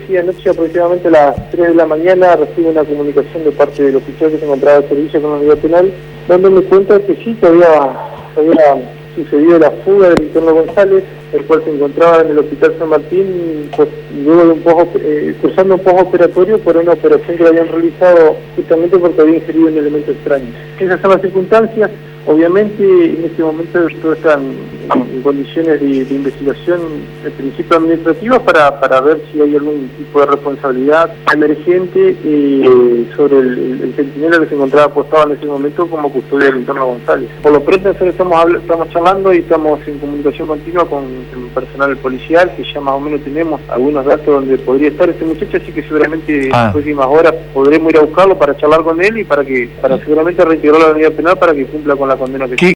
decía, anoche aproximadamente a las 3 de la mañana recibo una comunicación de parte del oficial que se encontraba de servicio con la unidad penal, dándome cuenta que sí, que había sucedido la fuga del interno González, el cual se encontraba en el Hospital San Martín, pues, luego de cursando un postoperatorio por una operación que le habían realizado justamente porque había ingerido un elemento extraño. Esas son las circunstancias. Obviamente en este momento todos están en condiciones de investigación, en principio administrativa, para ver si hay algún tipo de responsabilidad emergente sobre el centinela que se encontraba apostado en ese momento como custodia del interno González. Por lo pronto nosotros estamos charlando y estamos en comunicación continua con el personal policial, que ya más o menos tenemos algunos datos donde podría estar este muchacho, así que seguramente en las próximas horas podremos ir a buscarlo para charlar con él y para seguramente reintegrar la unidad penal para que cumpla con la condena que